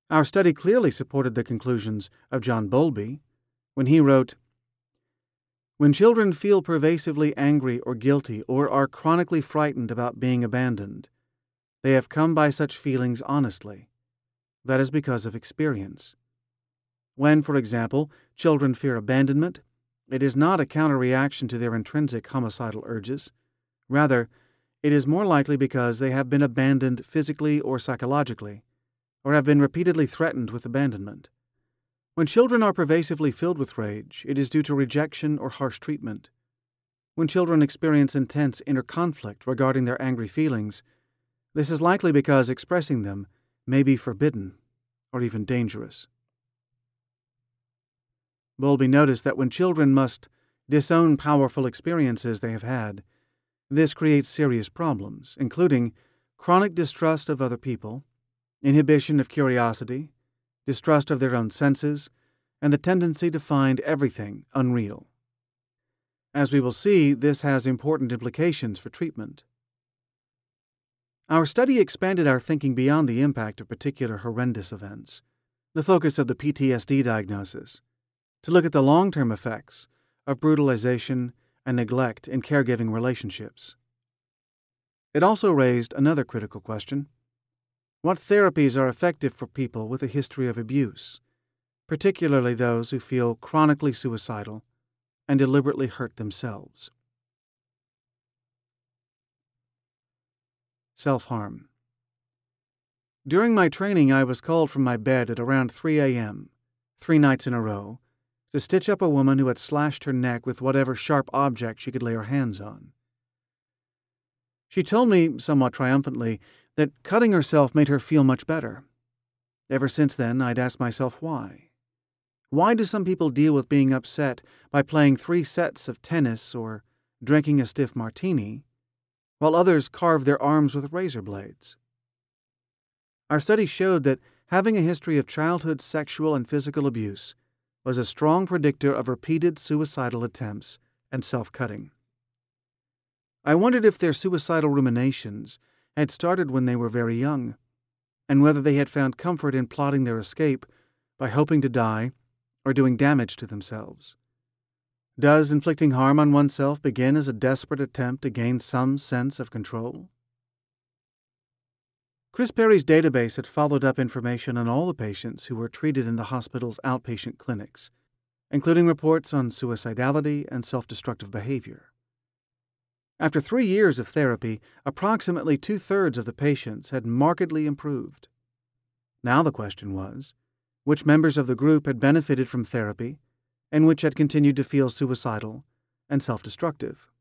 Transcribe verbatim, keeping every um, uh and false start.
Our study clearly supported the conclusions of John Bowlby when he wrote, "When children feel pervasively angry or guilty or are chronically frightened about being abandoned, they have come by such feelings honestly. That is because of experience. When, for example, children fear abandonment, it is not a counter-reaction to their intrinsic homicidal urges. Rather, it is more likely because they have been abandoned physically or psychologically, or have been repeatedly threatened with abandonment. When children are pervasively filled with rage, it is due to rejection or harsh treatment. When children experience intense inner conflict regarding their angry feelings, this is likely because expressing them may be forbidden or even dangerous." Bowlby noticed that when children must disown powerful experiences they have had, this creates serious problems, including chronic distrust of other people, inhibition of curiosity, distrust of their own senses, and the tendency to find everything unreal. As we will see, this has important implications for treatment. Our study expanded our thinking beyond the impact of particular horrendous events, the focus of the P T S D diagnosis, to look at the long-term effects of brutalization and neglect in caregiving relationships. It also raised another critical question: what therapies are effective for people with a history of abuse, particularly those who feel chronically suicidal and deliberately hurt themselves? Self-harm. During my training, I was called from my bed at around three a.m., three nights in a row, to stitch up a woman who had slashed her neck with whatever sharp object she could lay her hands on. She told me, somewhat triumphantly, that cutting herself made her feel much better. Ever since then, I'd asked myself why. Why do some people deal with being upset by playing three sets of tennis or drinking a stiff martini, while others carve their arms with razor blades? Our study showed that having a history of childhood sexual and physical abuse was a strong predictor of repeated suicidal attempts and self-cutting. I wondered if their suicidal ruminations had started when they were very young, and whether they had found comfort in plotting their escape by hoping to die or doing damage to themselves. Does inflicting harm on oneself begin as a desperate attempt to gain some sense of control? Chris Perry's database had followed up information on all the patients who were treated in the hospital's outpatient clinics, including reports on suicidality and self-destructive behavior. After three years of therapy, approximately two-thirds of the patients had markedly improved. Now the question was, which members of the group had benefited from therapy and which had continued to feel suicidal and self-destructive?